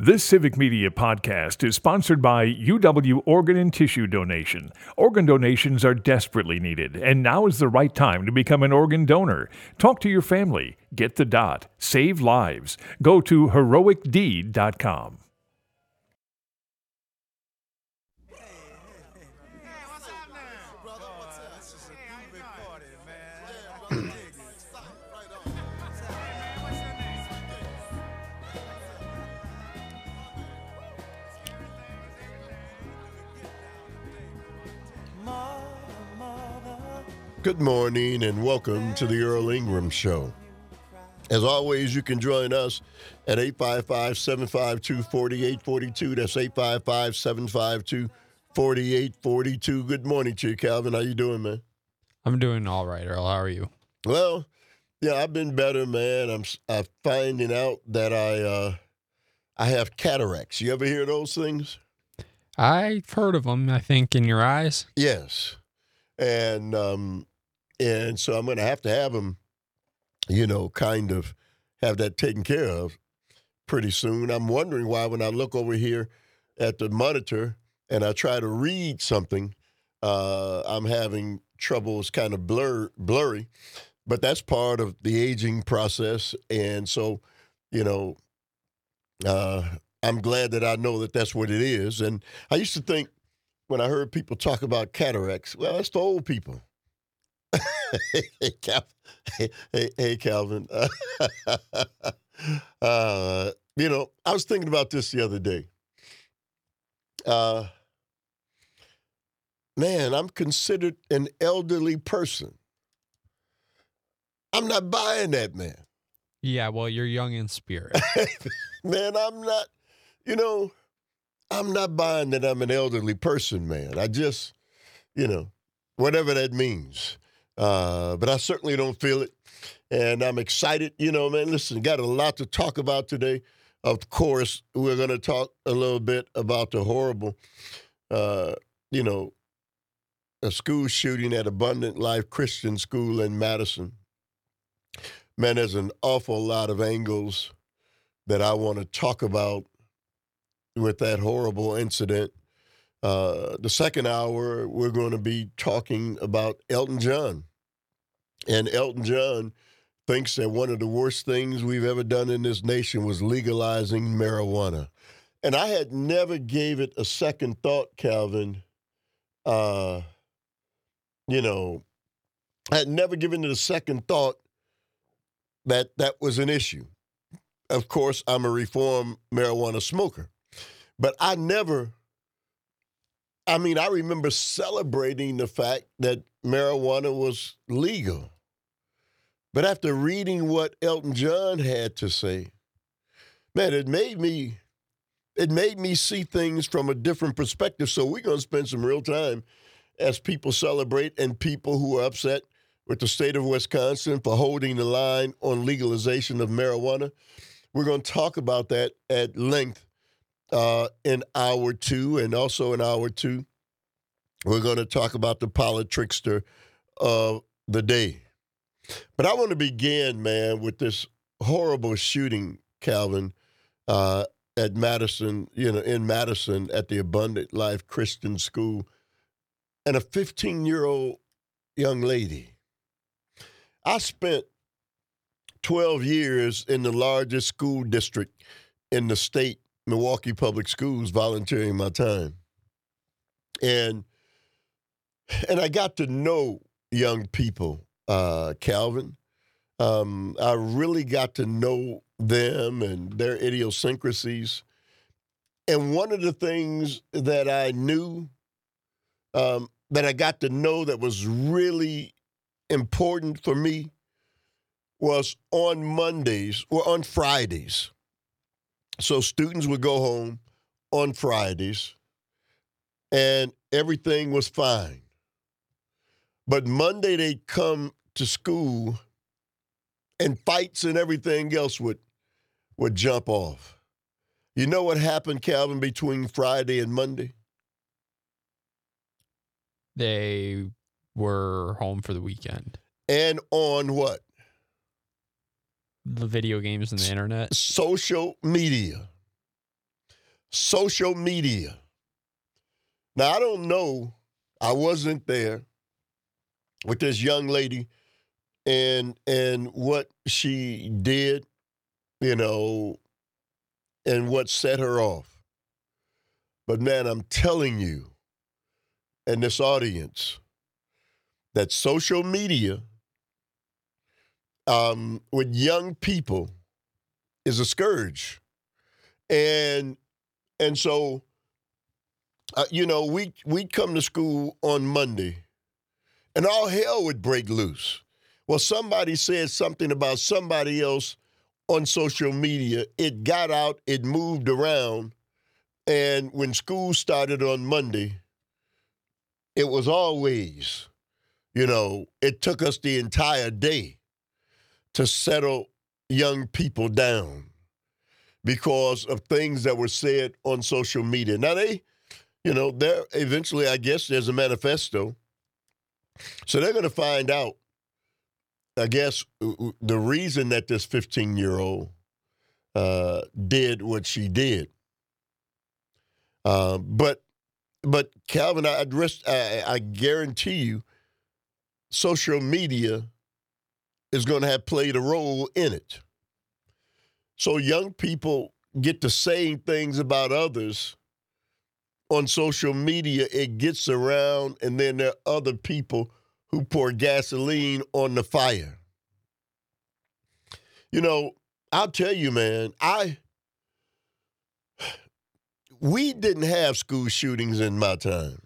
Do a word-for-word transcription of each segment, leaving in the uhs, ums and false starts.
This Civic Media podcast is sponsored by U W Organ and Tissue Donation. Organ donations are desperately needed, and now is the right time to become an organ donor. Talk to your family. Get the dot. Save lives. Go to heroic deed dot com. Good morning and welcome to the Earl Ingram Show. As always, you can join us at eight five five, seven five two, four eight four two. That's eight five five, seven five two, four eight four two. Good morning to you, Calvin. How you doing, man? I'm doing all right, Earl. How are you? Well, yeah, I've been better, man. I'm, I'm finding out that I uh, I have cataracts. You ever hear those things? I've heard of them, I think, in your eyes. Yes. And um, and so I'm going to have to have them, you know, kind of have that taken care of pretty soon. I'm wondering why when I look over here at the monitor and I try to read something, uh, I'm having troubles kind of blur blurry. But that's part of the aging process. And so, you know, uh, I'm glad that I know that that's what it is. And I used to think when I heard people talk about cataracts, well, that's the old people. hey, Cal- hey, hey, hey, Calvin. uh, you know, I was thinking about this the other day. Uh, man, I'm considered an elderly person. I'm not buying that, man. Yeah, well, you're young in spirit. Man, I'm not, you know, I'm not buying that I'm an elderly person, man. I just, you know, whatever that means. Uh, but I certainly don't feel it. And I'm excited. You know, man, listen, got a lot to talk about today. Of course, we're going to talk a little bit about the horrible, uh, you know, a school shooting at Abundant Life Christian School in Madison. Man, there's an awful lot of angles that I want to talk about with that horrible incident. Uh, the second hour, we're going to be talking about Elton John. And Elton John thinks that one of the worst things we've ever done in this nation was legalizing marijuana. And I had never gave it a second thought, Calvin. Uh, you know, I had never given it a second thought that that was an issue. Of course, I'm a reformed marijuana smoker. But I never, I mean, I remember celebrating the fact that marijuana was legal. But after reading what Elton John had to say, man, it made me, it made me see things from a different perspective. So we're going to spend some real time as people celebrate and people who are upset with the state of Wisconsin for holding the line on legalization of marijuana. We're going to talk about that at length. Uh, in hour two, and also in hour two, we're going to talk about the politrickster of the day. But I want to begin, man, with this horrible shooting, Calvin, uh, at Madison, you know, in Madison at the Abundant Life Christian School, and a fifteen-year-old young lady. I spent twelve years in the largest school district in the state, Milwaukee Public Schools, volunteering my time. And and I got to know young people, uh, Calvin. Um, I really got to know them and their idiosyncrasies. And one of the things that I knew, um, that I got to know that was really important for me was on Mondays or on Fridays. So students would go home on Fridays, and everything was fine. But Monday they'd come to school, and fights and everything else would would jump off. You know what happened, Calvin, between Friday and Monday? They were home for the weekend. And on what? The video games and the internet. Social media. social media. Now, I don't know. I wasn't there with this young lady and and what she did, you know, and what set her off. But man, I'm telling you, and this audience, that social media um, with young people is a scourge. And and so, uh, you know, we we'd come to school on Monday, and all hell would break loose. Well, somebody said something about somebody else on social media. It got out, it moved around, and when school started on Monday, it was always, you know, it took us the entire day to settle young people down because of things that were said on social media. Now, they, you know, they're eventually, I guess, there's a manifesto. So they're going to find out, I guess, the reason that this fifteen-year-old uh, did what she did. Uh, but, but Calvin, I, addressed, I, I guarantee you, social media is going to have played a role in it. So young people get to saying things about others on social media. It gets around, and then there are other people who pour gasoline on the fire. You know, I'll tell you, man, I we didn't have school shootings in my time.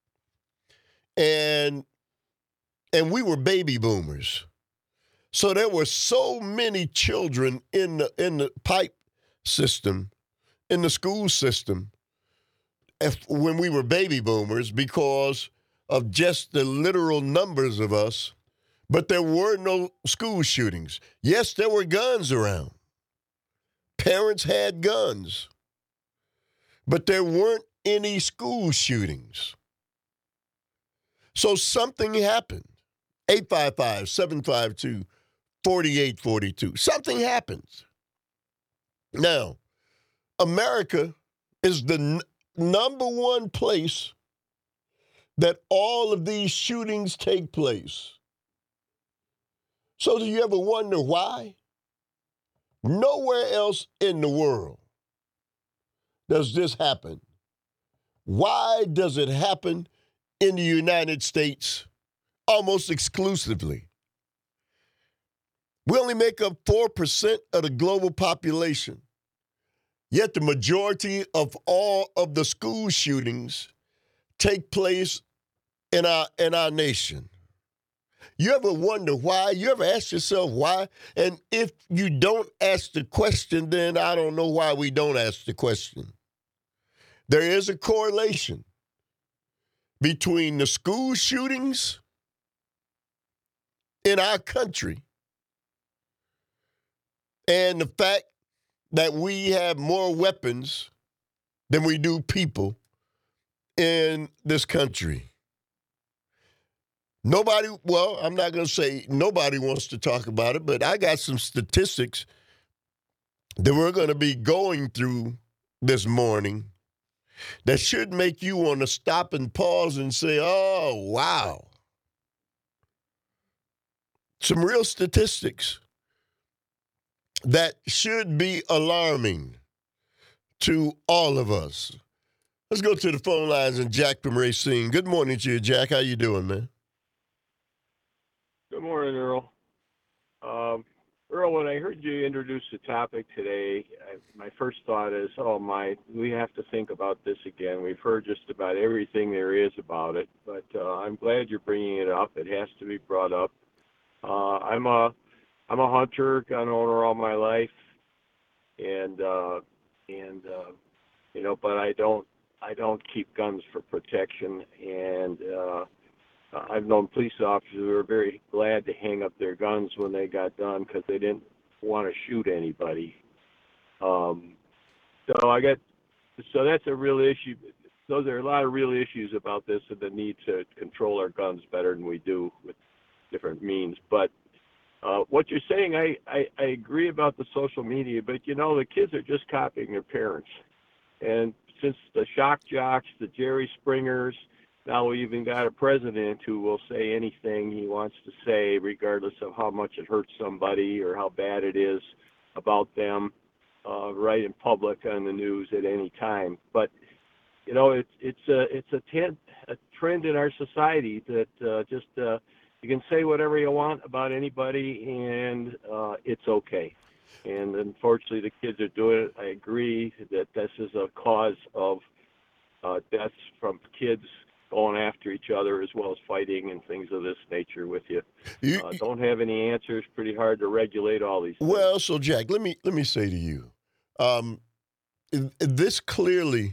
And and we were baby boomers. So there were so many children in the in the pipe system, in the school system, if, when we were baby boomers, because of just the literal numbers of us. But there were no school shootings. Yes, there were guns around. Parents had guns. But there weren't any school shootings. So something happened. eight five five, seven five two, four eight four two. Something happens. Now, America is the n- number one place that all of these shootings take place. So do you ever wonder why? Nowhere else in the world does this happen. Why does it happen in the United States almost exclusively? We only make up four percent of the global population, yet the majority of all of the school shootings take place in our, in our nation. You ever wonder why? You ever ask yourself why? And if you don't ask the question, then I don't know why we don't ask the question. There is a correlation between the school shootings in our country and the fact that we have more weapons than we do people in this country. Nobody, well, I'm not going to say nobody wants to talk about it, but I got some statistics that we're going to be going through this morning that should make you want to stop and pause and say, oh, wow. Some real statistics that should be alarming to all of us. Let's go to the phone lines and Jack from Racine. Good morning to you, Jack. How you doing, man? Good morning, Earl. Um, Earl, when I heard you introduce the topic today, I, my first thought is, oh my, we have to think about this again. We've heard just about everything there is about it, but uh, I'm glad you're bringing it up. It has to be brought up. Uh, I'm a, I'm a hunter, gun owner all my life, and uh, and uh, you know, but I don't, I don't keep guns for protection, and uh, Uh, I've known police officers who were very glad to hang up their guns when they got done because they didn't want to shoot anybody. Um, so I got, so that's a real issue. Those are a lot of real issues about this and the need to control our guns better than we do with different means. But uh, what you're saying, I, I, I agree about the social media, but you know, the kids are just copying their parents. And since the shock jocks, the Jerry Springers, now we even got a president who will say anything he wants to say, regardless of how much it hurts somebody or how bad it is about them, uh, right in public on the news at any time. But you know, it's it's a it's a, ten, a trend in our society that uh, just uh, you can say whatever you want about anybody, and uh, it's okay. And unfortunately, the kids are doing it. I agree that this is a cause of uh, deaths from kids going after each other, as well as fighting and things of this nature with you. you Uh, don't have any answers. Pretty hard to regulate all these things. well, so Jack, let me let me say to you, um, this clearly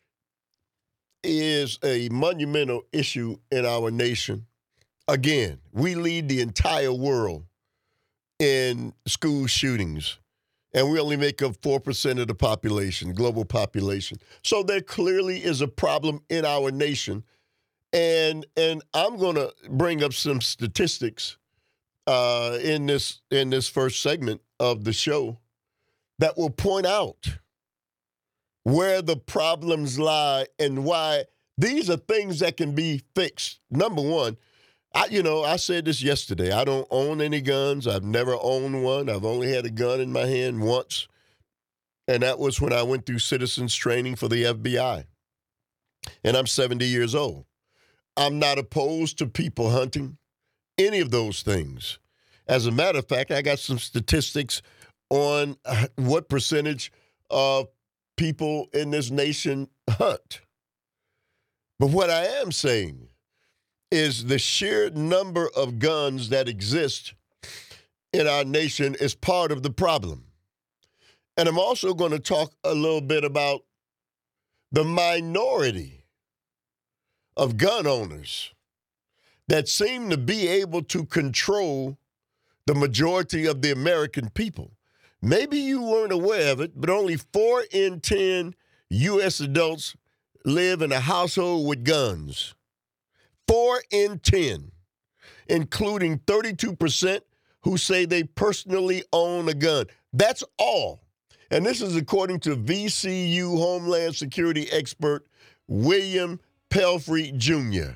is a monumental issue in our nation. Again, we lead the entire world in school shootings, and we only make up four percent of the population, global population. So there clearly is a problem in our nation. And and I'm going to bring up some statistics uh, in this in this first segment of the show that will point out where the problems lie and why these are things that can be fixed. Number one, I, you know, I said this yesterday. I don't own any guns. I've never owned one. I've only had a gun in my hand once, and that was when I went through citizens training for the F B I. And I'm seventy years old. I'm not opposed to people hunting, any of those things. As a matter of fact, I got some statistics on what percentage of people in this nation hunt. But what I am saying is the sheer number of guns that exist in our nation is part of the problem. And I'm also going to talk a little bit about the minority of gun owners that seem to be able to control the majority of the American people. Maybe you weren't aware of it, but only four in ten U S adults live in a household with guns. Four in ten, including thirty-two percent who say they personally own a gun. That's all. And this is according to V C U Homeland Security expert William Pelfrey Junior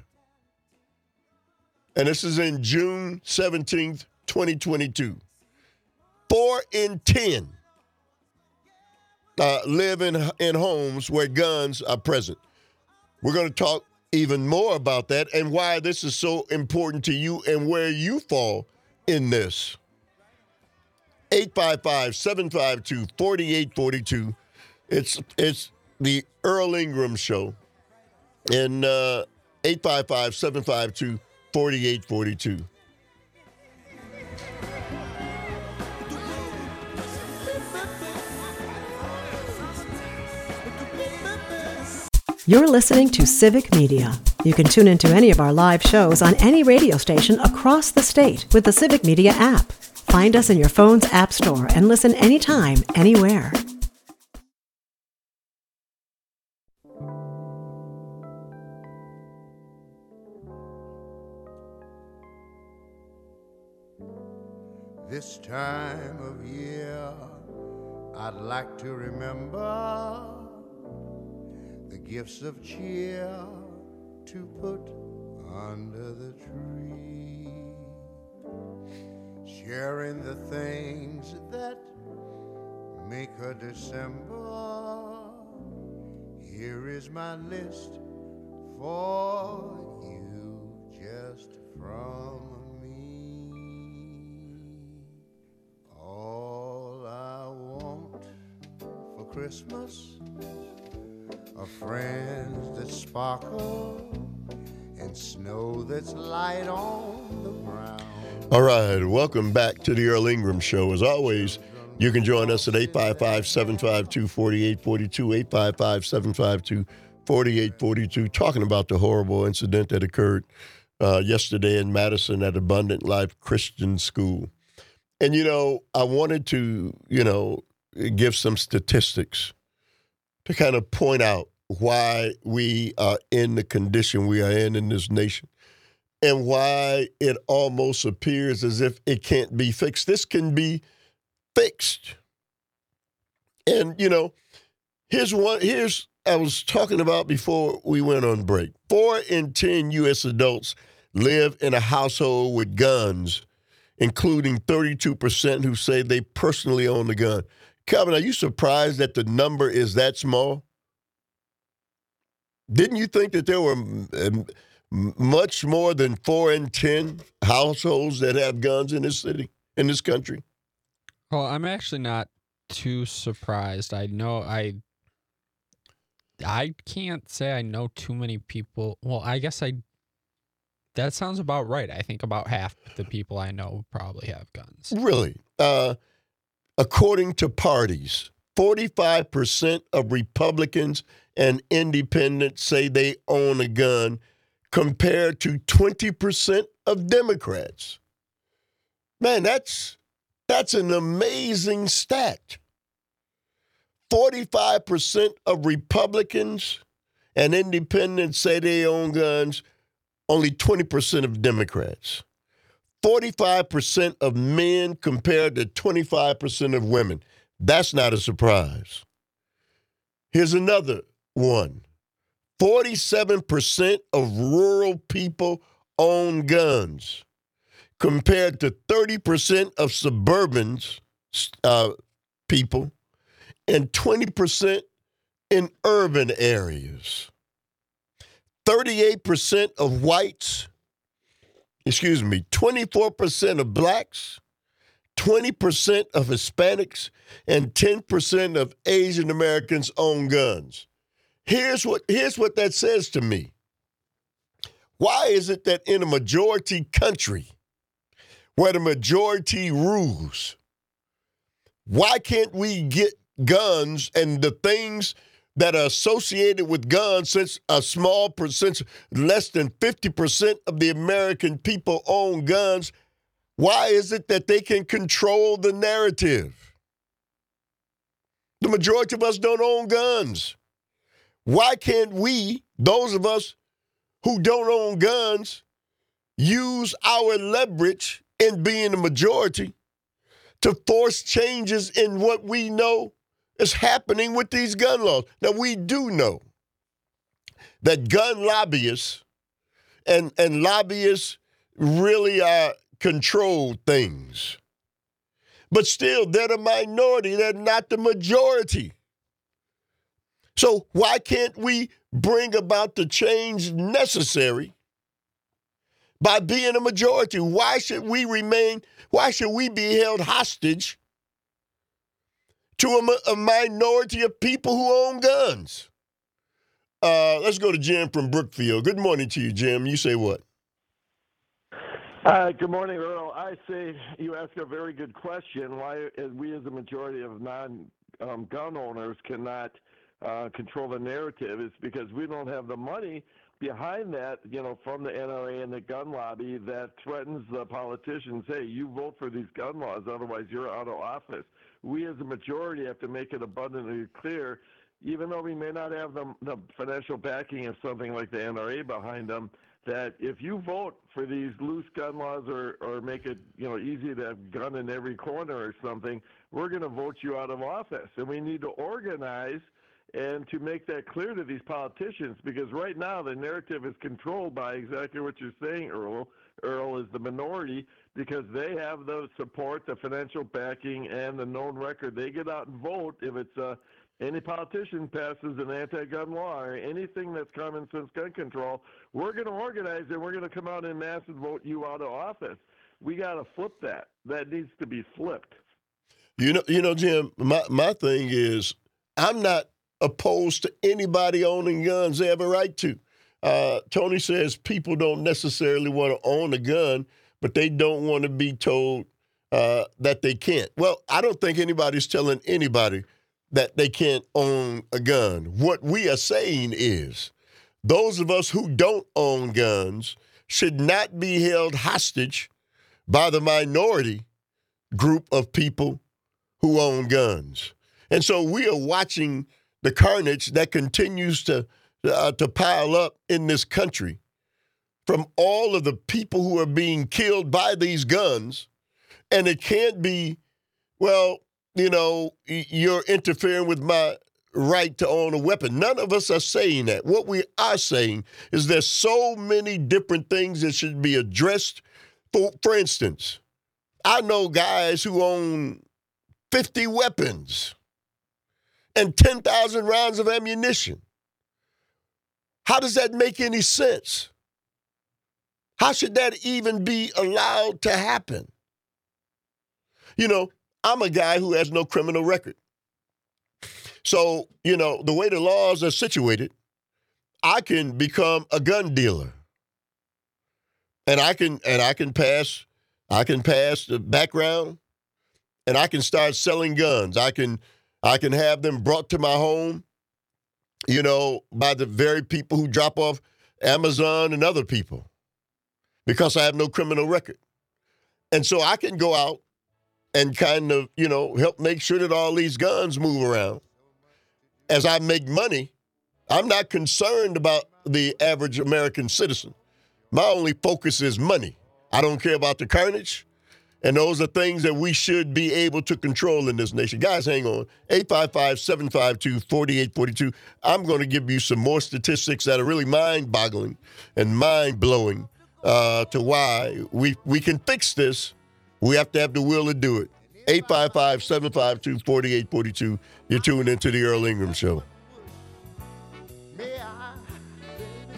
And this is in June seventeenth, twenty twenty-two. Four in ten uh, live in, in homes where guns are present. We're going to talk even more about that and why this is so important to you and where you fall in this. eight five five, seven five two, four eight four two. It's, it's the Earl Ingram Show. And uh, eight five five, seven five two, four eight four two. You're listening to Civic Media. You can tune into any of our live shows on any radio station across the state with the Civic Media app. Find us in your phone's app store and listen anytime, anywhere. This time of year, I'd like to remember the gifts of cheer to put under the tree, sharing the things that make a December. Here is my list for you, just from all I want for Christmas are friends that sparkle and snow that's light on the ground. All right, welcome back to the Earl Ingram Show. As always, you can join us at eight five five, seven five two, four eight four two, eight five five, seven five two, four eight four two, talking about the horrible incident that occurred uh, yesterday in Madison at Abundant Life Christian School. And, you know, I wanted to, you know, give some statistics to kind of point out why we are in the condition we are in in this nation and why it almost appears as if it can't be fixed. This can be fixed. And, you know, Here's one. Here's I was talking about before we went on break. Four in ten U S adults live in a household with guns, including thirty-two percent who say they personally own a gun. Calvin, are you surprised that the number is that small? Didn't you think that there were um, much more than four in ten households that have guns in this city, in this country? Well, I'm actually not too surprised. I know I I can't say I know too many people. Well, I guess I that sounds about right. I think about half the people I know probably have guns. Really? Uh, according to parties, forty-five percent of Republicans and independents say they own a gun, compared to twenty percent of Democrats. Man, that's that's an amazing stat. forty-five percent of Republicans and independents say they own guns, only twenty percent of Democrats. forty-five percent of men compared to twenty-five percent of women. That's not a surprise. Here's another one. forty-seven percent of rural people own guns, compared to thirty percent of suburban uh, people and twenty percent in urban areas. thirty-eight percent of whites, excuse me, twenty-four percent of blacks, twenty percent of Hispanics, and ten percent of Asian Americans own guns. Here's what, here's what that says to me. Why is it that in a majority country, where the majority rules, why can't we get guns and the things that are associated with guns, since a small percent, less than fifty percent of the American people own guns, why is it that they can control the narrative? The majority of us don't own guns. Why can't we, those of us who don't own guns, use our leverage in being the majority to force changes in what we know is happening with these gun laws? Now, we do know that gun lobbyists and, and lobbyists really are controlled things. But still, they're the minority. They're not the majority. So why can't we bring about the change necessary by being a majority? Why should we remain, why should we be held hostage to a, a minority of people who own guns? Uh, let's go to Jim from Brookfield. Good morning to you, Jim. You say what? Uh, good morning, Earl. I say you ask a very good question. Why uh, we as a majority of non-gun um, owners cannot uh, control the narrative is because we don't have the money behind that, you know, from the N R A and the gun lobby that threatens the politicians. Hey, you vote for these gun laws, otherwise you're out of office. We as a majority have to make it abundantly clear, even though we may not have the, the financial backing of something like the N R A behind them, that if you vote for these loose gun laws or, or make it, you know, easy to have a gun in every corner or something, we're going to vote you out of office. And we need to organize and to make that clear to these politicians, because right now the narrative is controlled by exactly what you're saying, Earl. Earl is the minority because they have the support, the financial backing, and the known record. They get out and vote if it's uh, any politician passes an anti-gun law or anything that's common sense gun control, we're going to organize and we're going to come out in mass and vote you out of office. We got to flip that. That needs to be flipped. You know, you know, Jim, my, my thing is I'm not opposed to anybody owning guns. They have a right to. Uh, Tony says people don't necessarily want to own a gun, but they don't want to be told uh, that they can't. Well, I don't think anybody's telling anybody that they can't own a gun. What we are saying is those of us who don't own guns should not be held hostage by the minority group of people who own guns. And so we are watching the carnage that continues to uh, to pile up in this country from all of the people who are being killed by these guns. And it can't be, well, you know, you're interfering with my right to own a weapon. None of us are saying that. What we are saying is there's so many different things that should be addressed. For, for instance, I know guys who own fifty weapons and ten thousand rounds of ammunition. How does that make any sense? How should that even be allowed to happen? You know, I'm a guy who has no criminal record. So, you know, the way the laws are situated, I can become a gun dealer. And I can and I can pass I can pass the background and I can start selling guns. I can I can have them brought to my home, you know, by the very people who drop off Amazon and other people, because I have no criminal record. And so I can go out and kind of, you know, help make sure that all these guns move around. As I make money, I'm not concerned about the average American citizen. My only focus is money. I don't care about the carnage. And those are things that we should be able to control in this nation. Guys, hang on. eight five five, seven five two, four eight four two. I'm going to give you some more statistics that are really mind-boggling and mind-blowing uh, to why we, we can fix this. We have to have the will to do it. eight five five, seven five two, four eight four two. You're tuned into the Earl Ingram Show. May I, baby,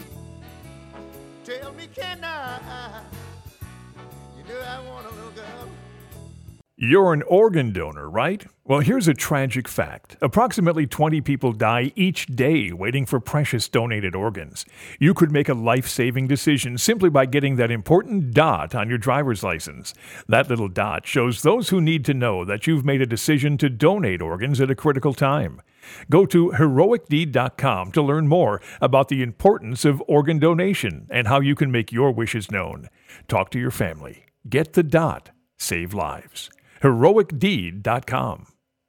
tell me, can I? You know I want a little girl. You're an organ donor, right? Well, here's a tragic fact. Approximately twenty people die each day waiting for precious donated organs. You could make a life-saving decision simply by getting that important dot on your driver's license. That little dot shows those who need to know that you've made a decision to donate organs at a critical time. Go to heroic deed dot com to learn more about the importance of organ donation and how you can make your wishes known. Talk to your family. Get the dot. Save lives. heroic deed dot com.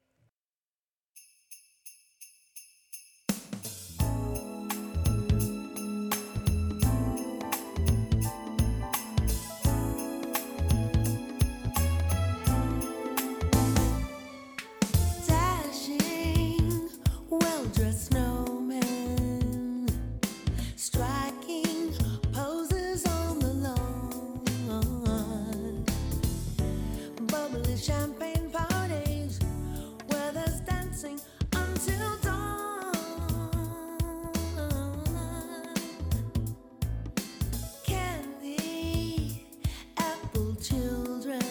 Dashing, well-dressed snowmen, striking poses on the lawn, bubbly champagne parties where there's dancing until dawn. Candy, apple children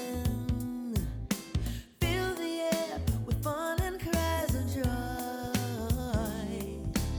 fill the air with fun and cries of joy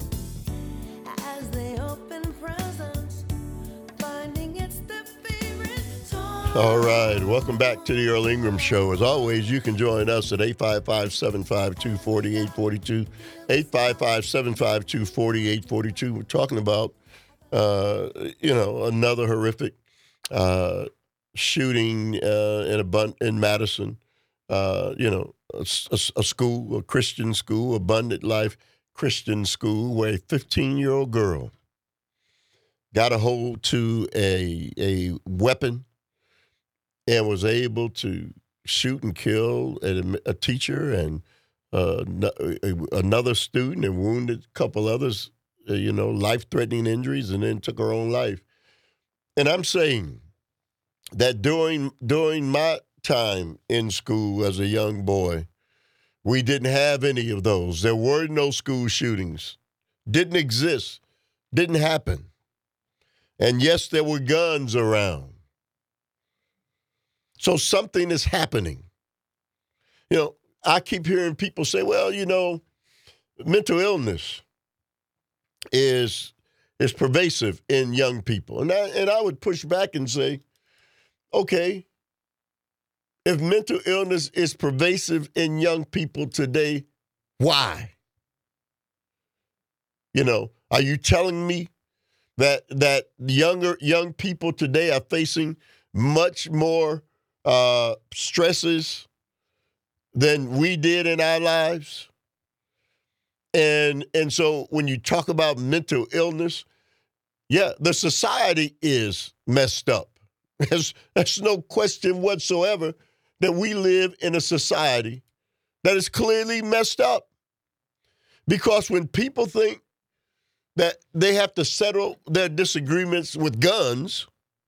as they open presents, finding it's their favorite toy. All right. Welcome back to the Earl Ingram Show. As always, you can join us at eight five five, seven five two, four eight four two. eight five five, seven five two, four eight four two. We're talking about, uh, you know, another horrific uh, shooting uh, in a bun- in Madison. Uh, you know, a, a- a school, a Christian school, Abundant Life Christian School, where a fifteen-year-old girl got a hold to a a weapon and was able to shoot and kill a, a teacher and uh, no- a- another student, and wounded a couple others, uh, you know, life-threatening injuries, and then took her own life. And I'm saying that during during my time in school as a young boy, we didn't have any of those. There were no school shootings. Didn't exist. Didn't happen. And yes, there were guns around. So something is happening. You know, I keep hearing people say, well, you know, mental illness is is pervasive in young people. And I, and I would push back and say, okay, if mental illness is pervasive in young people today, why? You know, are you telling me that that younger young people today are facing much more uh, stresses than we did in our lives? And and so when you talk about mental illness, yeah, the society is messed up. There's, there's no question whatsoever that we live in a society that is clearly messed up. Because when people think that they have to settle their disagreements with guns,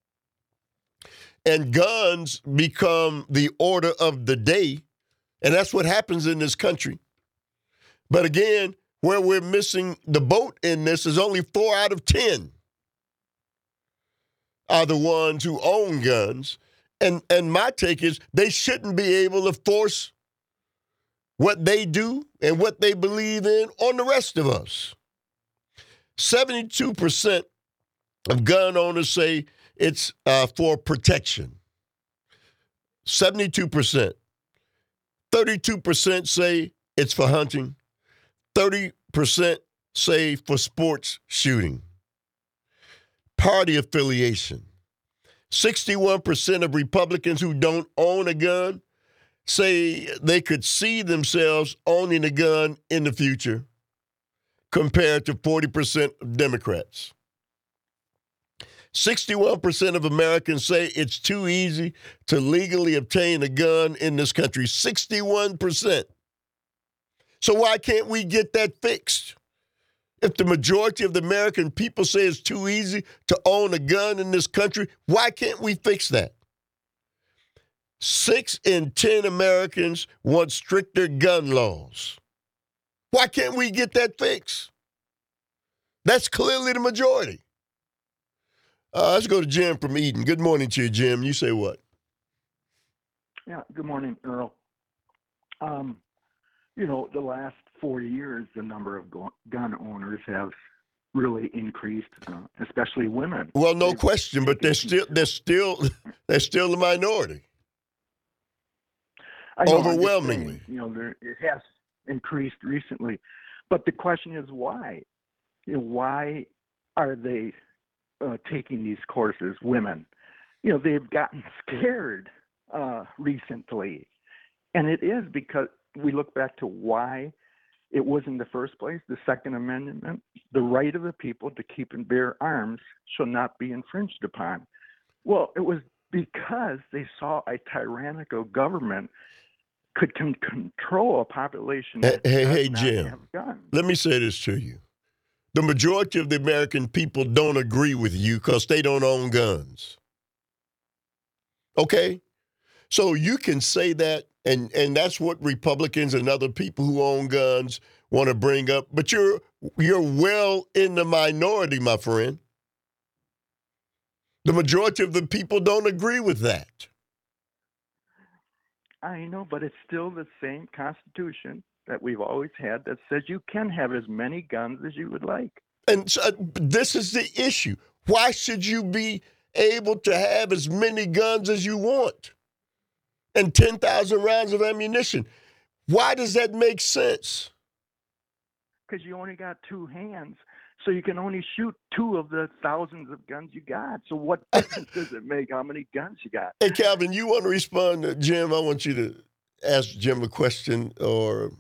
and guns become the order of the day, and that's what happens in this country. But again, where we're missing the boat in this is only four out of ten are the ones who own guns. And, and my take is they shouldn't be able to force what they do and what they believe in on the rest of us. seventy-two percent of gun owners say it's uh, for protection. seventy-two percent. thirty-two percent say it's for hunting. thirty percent say for sports shooting. Party affiliation. sixty-one percent of Republicans who don't own a gun say they could see themselves owning a gun in the future, compared to forty percent of Democrats. sixty-one percent of Americans say it's too easy to legally obtain a gun in this country. sixty-one percent. So why can't we get that fixed? If the majority of the American people say it's too easy to own a gun in this country, why can't we fix that? Six in ten Americans want stricter gun laws. Why can't we get that fixed? That's clearly the majority. Uh, let's go to Jim from Eden. Good morning to you, Jim. You say what? Yeah, good morning, Earl. Um, you know, the last four years, the number of gu- gun owners have really increased, uh, especially women. Well, no They've question, but they're still they're still they're still the minority. I know, I'm just Overwhelmingly. saying, you know, there, it has increased recently, but the question is why? You know, why are they uh, taking these courses? Women, you know, they've gotten scared uh, recently, and it is because we look back to why it was in the first place. The Second Amendment, the right of the people to keep and bear arms shall not be infringed upon. Well, it was because they saw a tyrannical government could con- control a population Hey, that hey, does hey, not Jim. have guns. Let me say this to you. The majority of the American people don't agree with you because they don't own guns. Okay? So you can say that, and, and that's what Republicans and other people who own guns want to bring up, but you're you're well in the minority, my friend. The majority of the people don't agree with that. I know, but it's still the same Constitution that we've always had that says you can have as many guns as you would like. And so, uh, this is the issue. Why should you be able to have as many guns as you want and ten thousand rounds of ammunition? Why does that make sense? Because you only got two hands, so you can only shoot two of the thousands of guns you got. So what difference does it make how many guns you got? Hey, Calvin, you want to respond to Jim? I want you to ask Jim a question or...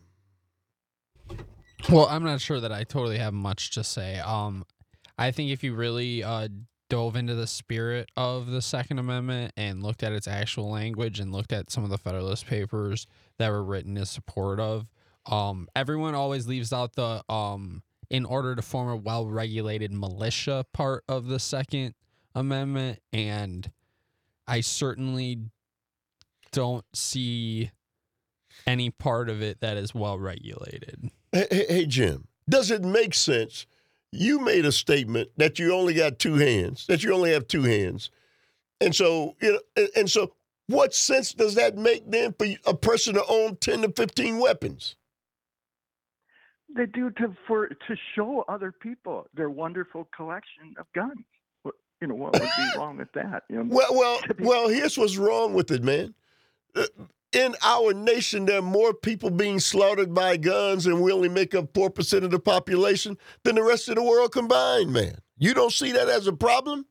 Well, I'm not sure that I totally have much to say. Um, I think if you really uh, dove into the spirit of the Second Amendment and looked at its actual language and looked at some of the Federalist Papers that were written in support of, um, everyone always leaves out the um, in order to form a well-regulated militia part of the Second Amendment, and I certainly don't see any part of it that is well-regulated. Hey, hey, hey, Jim, does it make sense? You made a statement that you only got two hands, that you only have two hands. And so, you know, and, and so what sense does that make then for a person to own ten to fifteen weapons? They do to for to show other people their wonderful collection of guns. What- You know, what would be wrong with that? You know, Well, well, to be- well, here's what's wrong with it, man. Uh, In our nation, there are more people being slaughtered by guns, and we only make up four percent of the population than the rest of the world combined, man. You don't see that as a problem?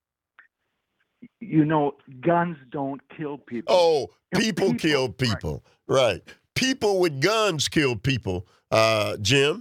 you know, guns don't kill people. Oh, Yeah, people people, kill right. people. Right. People with guns kill people, uh, Jim.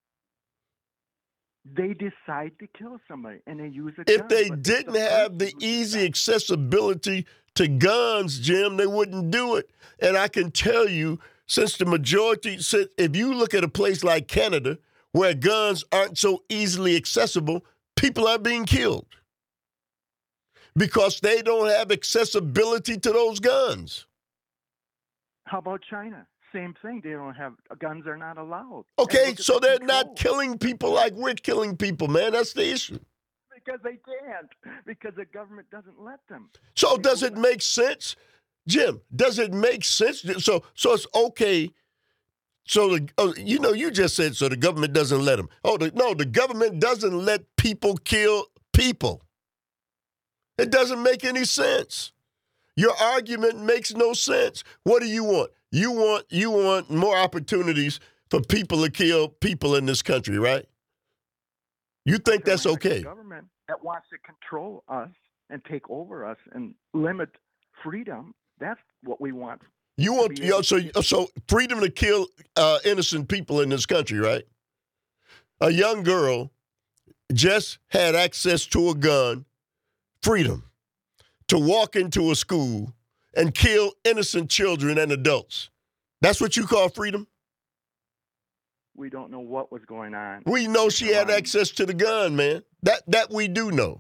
They decide to kill somebody, and they use a If gun. they but it's didn't the have the person who easy decides. accessibility to guns, Jim, they wouldn't do it. And I can tell you since the majority, since if you look at a place like Canada where guns aren't so easily accessible, people are being killed because they don't have accessibility to those guns. How about China? Same thing. They don't have guns are not allowed. And Okay, look at so the they're control. not killing people like we're killing people, man. That's the issue. Because they can't. Because the government doesn't let them. So does it make sense, Jim? Does it make sense? So so it's okay. So the oh, you know you just said so the government doesn't let them. Oh the, no, the government doesn't let people kill people. It doesn't make any sense. Your argument makes no sense. What do you want? You want you want more opportunities for people to kill people in this country, right? You think that's okay? Government that wants to control us and take over us and limit freedom. That's what we want. You want you know, so so freedom to kill uh, innocent people in this country, right? A young girl just had access to a gun, freedom to walk into a school and kill innocent children and adults. That's what you call freedom? We don't know what was going on. We know she had access to the gun, man. That that we do know.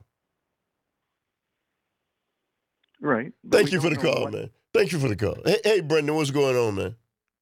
Right. but Thank we you for the don't know call, what- man. Thank you for the call. Hey, hey, Brendan, what's going on, man?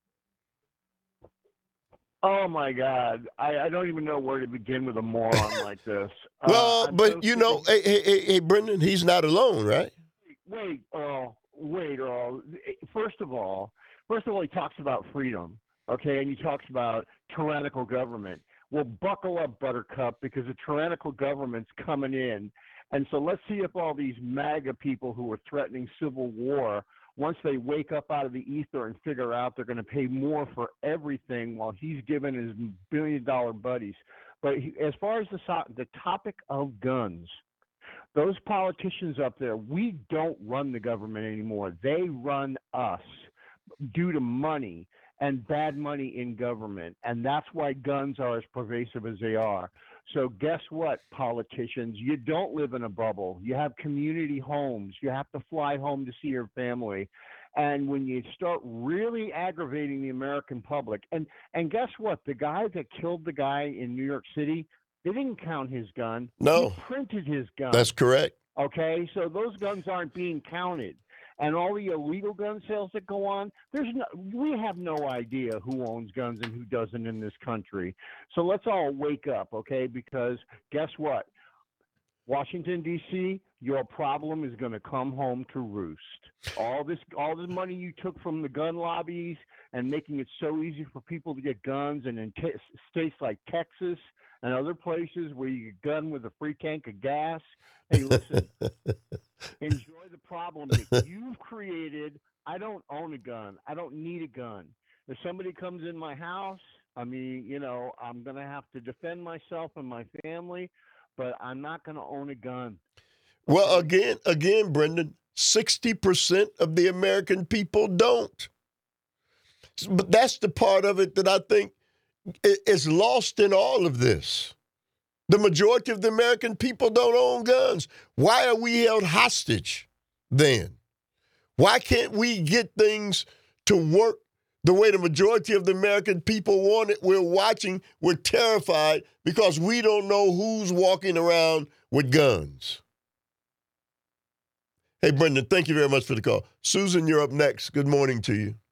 Oh my God, I, I don't even know where to begin with a moron like this. Uh, Well, I'm but so you sick know, of- hey, hey, hey, hey, Brendan, he's not alone, right? wait, Earl, wait, Earl. First of all, first of all, he talks about freedom, okay, and he talks about tyrannical government. Well, buckle up, Buttercup, because the tyrannical government's coming in, and so let's see if all these MAGA people who are threatening civil war, once they wake up out of the ether and figure out they're going to pay more for everything while he's giving his billion-dollar buddies. But he, as far as the so- the topic of guns, those politicians up there, we don't run the government anymore. They run us due to money and bad money in government. And that's why guns are as pervasive as they are. So guess what, politicians? You don't live in a bubble. You have community homes. You have to fly home to see your family. And when you start really aggravating the American public, and, and guess what? The guy that killed the guy in New York City, they didn't count his gun. No. He printed his gun. That's correct. Okay, so those guns aren't being counted. And all the illegal gun sales that go on, there's no, we have no idea who owns guns and who doesn't in this country. So let's all wake up, okay? Because guess what? Washington, D C, your problem is going to come home to roost. All this, all the money you took from the gun lobbies and making it so easy for people to get guns, and in t- states like Texas and other places where you get gun with a free tank of gas. Hey, listen, enjoy the problem that you've created. I don't own a gun. I don't need a gun. If somebody comes in my house, I mean, you know, I'm going to have to defend myself and my family, but I'm not going to own a gun. Well, again, again, Brendan, sixty percent of the American people don't. But that's the part of it that I think i- is lost in all of this. The majority of the American people don't own guns. Why are we held hostage then? Why can't we get things to work the way the majority of the American people want it? We're watching, we're terrified because we don't know who's walking around with guns. Hey, Brendan, thank you very much for the call. Susan, you're up next. Good morning to you.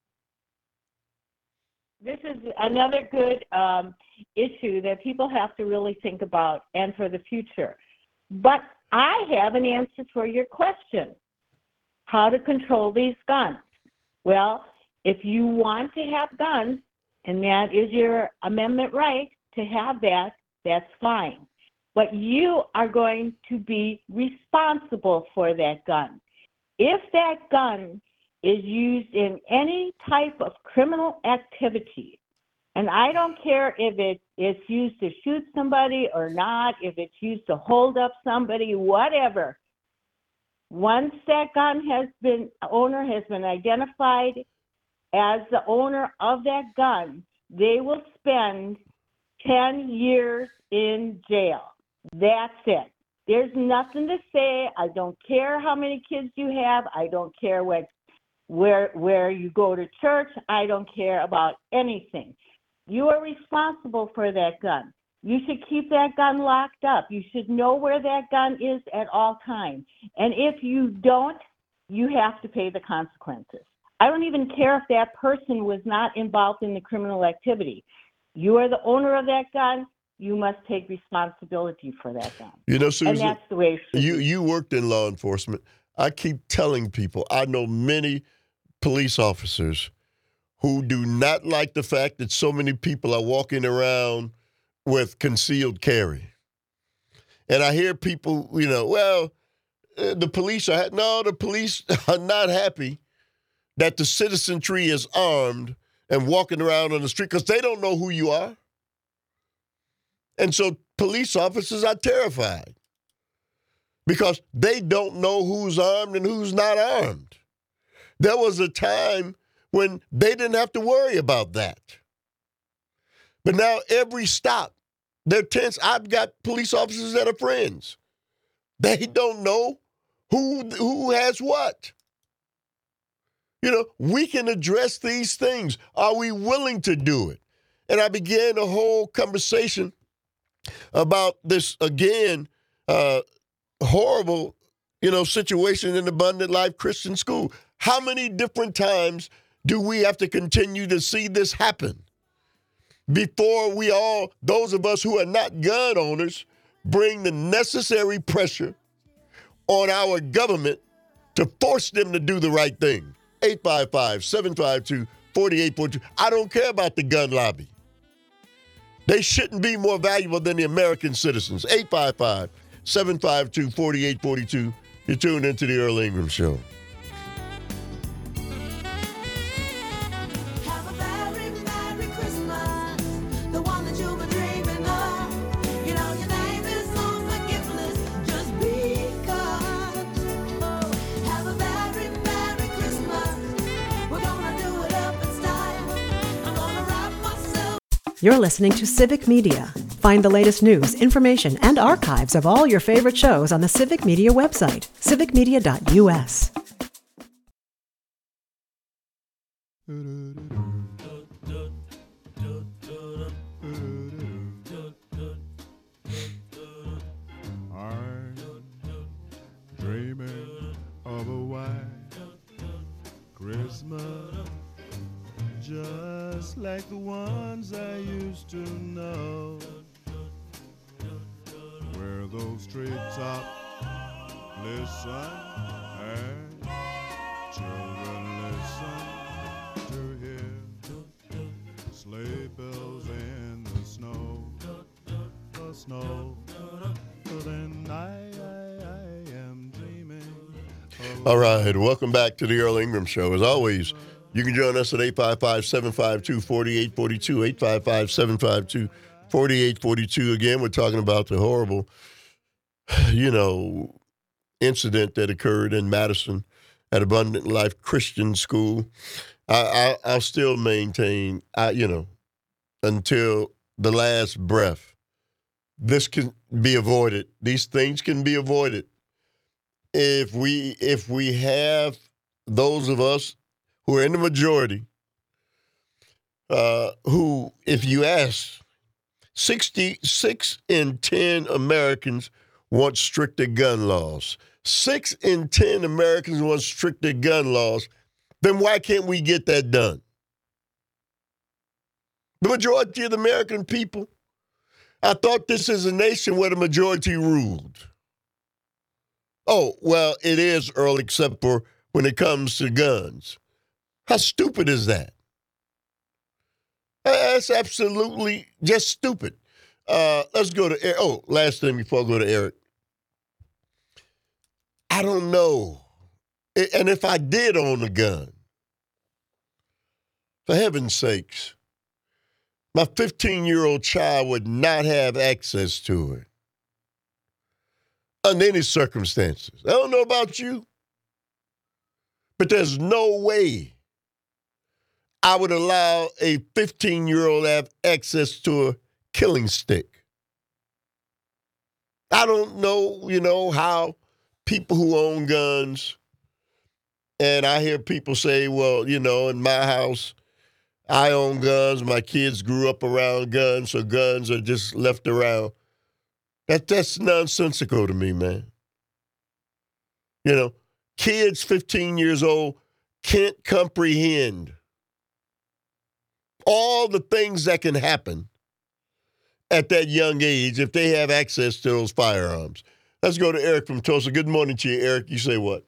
This is another good um, issue that people have to really think about and for the future. But I have an answer for your question, how to control these guns. Well, if you want to have guns, and that is your amendment right to have that, that's fine. But you are going to be responsible for that gun. If that gun is used in any type of criminal activity, and I don't care if it, it's used to shoot somebody or not, if it's used to hold up somebody, whatever, once that gun has been, owner has been identified as the owner of that gun, they will spend ten years in jail. That's it. There's nothing to say. I don't care how many kids you have. I don't care what where where you go to church. I don't care about anything. You are responsible for that gun. You should keep that gun locked up. You should know where that gun is at all times. And if you don't, you have to pay the consequences. I don't even care if that person was not involved in the criminal activity. You are the owner of that gun. You must take responsibility for that gun. You know, Susan, and that's the way it should you, be. you worked in law enforcement. I keep telling people, I know many police officers who do not like the fact that so many people are walking around with concealed carry. And I hear people, you know, well, uh, the police are, no, the police are not happy that the citizenry is armed and walking around on the street because they don't know who you are. And so police officers are terrified because they don't know who's armed and who's not armed. There was a time when they didn't have to worry about that. But now every stop, they're tense. I've got police officers that are friends. They don't know who, who has what. You know, we can address these things. Are we willing to do it? And I began a whole conversation about this, again, uh, horrible, you know, situation in Abundant Life Christian School. How many different times do we have to continue to see this happen before we all, those of us who are not gun owners, bring the necessary pressure on our government to force them to do the right thing? eight five five, seven five two, four eight four two. I don't care about the gun lobby. They shouldn't be more valuable than the American citizens. eight five five, seven five two, four eight four two. You're tuned into the Earl Ingram Show. Have a very Merry Christmas, the one that you've been dreaming of. You know your name is on my gift list just because. Oh, have a very Merry Christmas. We're gonna do it up in style. I'm gonna wrap myself. You're listening to Civic Media. Find the latest news, information, and archives of all your favorite shows on the Civic Media website, civic media dot u s. I'm dreaming of a white Christmas, just like the ones I used to know, where those treetops listen and children listen to hear sleigh bells in the snow, the snow. So then I, I, I am dreaming. All right, welcome back to the Earl Ingram Show. As always, you can join us at eight five five, seven five two, four eight four two, eight five five, seven five two, four eight four two. Again, we're talking about the horrible, you know, incident that occurred in Madison at Abundant Life Christian School. I, I, I'll still maintain, I, you know, until the last breath, this can be avoided. These things can be avoided if we if we have those of us who are in the majority, uh, who, if you ask, sixty-six in ten Americans want stricter gun laws. Six in ten Americans want stricter gun laws. Then why can't we get that done? The majority of the American people, I thought this is a nation where the majority ruled. Oh, well, it is, Earl, except for when it comes to guns. How stupid is that? That's absolutely just stupid. Uh, let's go to Eric. Oh, last thing before I go to Eric. I don't know. And if I did own a gun, for heaven's sakes, my fifteen-year-old child would not have access to it under any circumstances. I don't know about you, but there's no way I would allow a fifteen-year-old to have access to a killing stick. I don't know, you know, how people who own guns And I hear people say, well, you know, in my house, I own guns. My kids grew up around guns, so guns are just left around. That, that's nonsensical to me, man. You know, kids fifteen years old can't comprehend all the things that can happen at that young age if they have access to those firearms. Let's go to Eric from Tulsa. Good morning to you, Eric. You say what?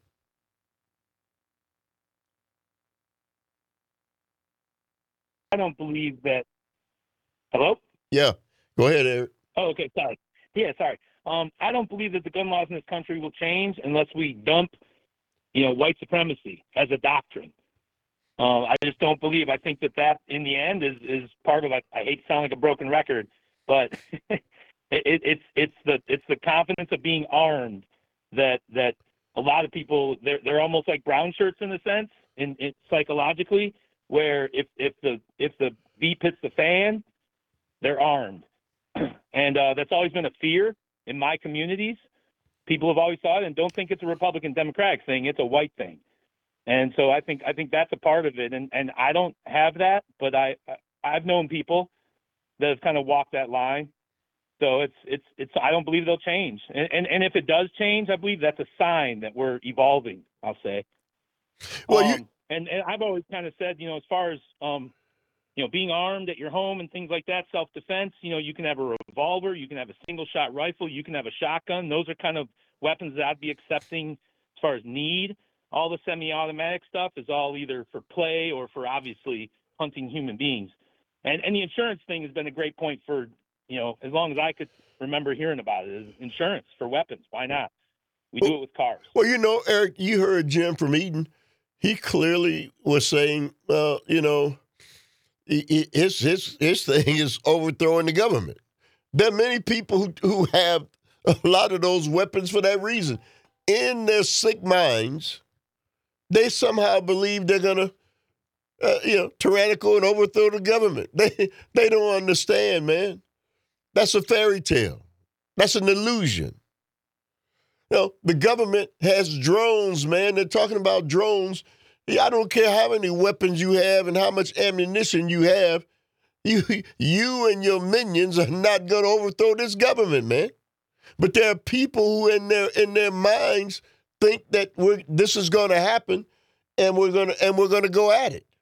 I don't believe that. Hello? Yeah. Go ahead, Eric. Oh, okay. Sorry. Yeah, sorry. Um, I don't believe that the gun laws in this country will change unless we dump, you know, white supremacy as a doctrine. Uh, I just don't believe. I think that that, in the end, is is part of. I, I hate to sound like a broken record, but it, it, it's it's the it's the confidence of being armed that that a lot of people they're they're almost like brown shirts in a sense, in, in psychologically, where if if the if the beep hits the fan, they're armed, and uh, that's always been a fear in my communities. People have always thought, and don't think it's a Republican Democratic thing; it's a white thing. And so I think I think that's a part of it, and and I don't have that, but I I've known people that have kind of walked that line. So it's it's it's I don't believe they'll change, and and, and if it does change, I believe that's a sign that we're evolving. I'll say. Well, um, you... and and I've always kind of said, you know, as far as um, you know, being armed at your home and things like that, self-defense. You know, you can have a revolver, you can have a single-shot rifle, you can have a shotgun. Those are kind of weapons that I'd be accepting as far as need. All the semi-automatic stuff is all either for play or for obviously hunting human beings. And and the insurance thing has been a great point for, you know, as long as I could remember hearing about it, is insurance for weapons. Why not? We do it with cars. Well, you know, Eric, you heard Jim from Eden. He clearly was saying, uh, you know, he, he, his, his, his thing is overthrowing the government. There are many people who, who have a lot of those weapons for that reason. In their sick minds, they somehow believe they're going to, uh, you know, tyrannical and overthrow the government. They they don't understand, man. That's a fairy tale. That's an illusion. You know, the government has drones, man. They're talking about drones. I don't care how many weapons you have and how much ammunition you have. You, you and your minions are not going to overthrow this government, man. But there are people who in their in their minds think that we're, this is going to happen, and we're going to and we're going to go at it.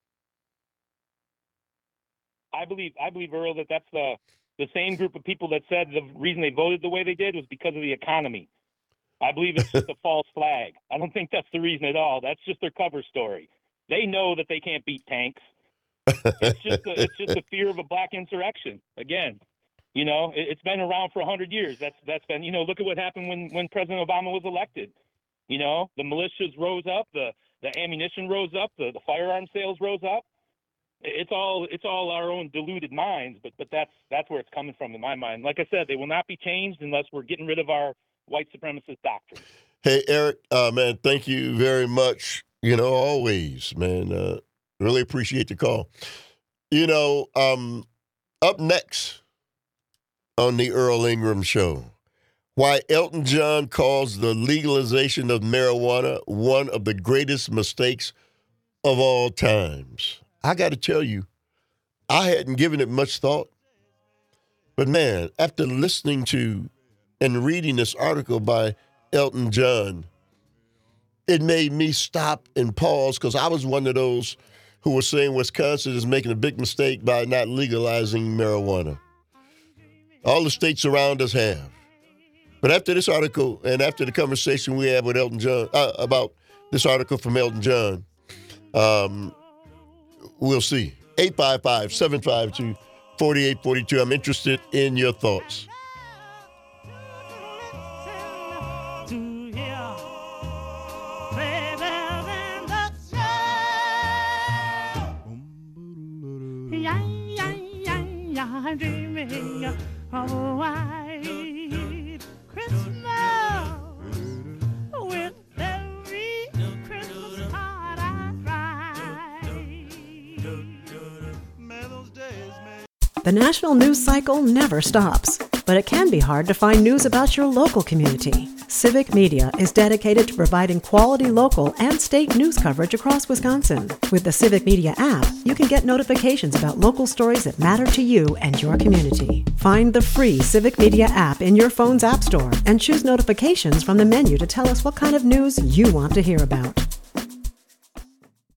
I believe, I believe, Earl, that that's the the same group of people that said the reason they voted the way they did was because of the economy. I believe it's just a false flag. I don't think that's the reason at all. That's just their cover story. They know that they can't beat tanks. It's just a, it's just a fear of a black insurrection. Again, you know, it, it's been around for a hundred years. That's that's been, you know, look at what happened when when President Obama was elected. You know, the militias rose up, the, the ammunition rose up, the, the firearm sales rose up. It's all it's all our own deluded minds, but but that's that's where it's coming from in my mind. Like I said, they will not be changed unless we're getting rid of our white supremacist doctrine. Hey, Eric, uh, man, thank you very much. You know, always, man. Uh, really appreciate the call. You know, um, up next on the Earl Ingram Show, why Elton John calls the legalization of marijuana one of the greatest mistakes of all times. I got to tell you, I hadn't given it much thought. But, man, after listening to and reading this article by Elton John, it made me stop and pause, because I was one of those who were saying Wisconsin is making a big mistake by not legalizing marijuana. All the states around us have. But after this article and after the conversation we had with Elton John uh, about this article from Elton John, um, we'll see. eight five five, seven five two, four eight four two. I'm interested in your thoughts. I'm dreaming of a white Christmas with every Christmas card I write. The national news cycle never stops. but it can be hard to find news about your local community. Civic Media is dedicated to providing quality local and state news coverage across Wisconsin. With the Civic Media app, you can get notifications about local stories that matter to you and your community. Find the free Civic Media app in your phone's app store and choose notifications from the menu to tell us what kind of news you want to hear about.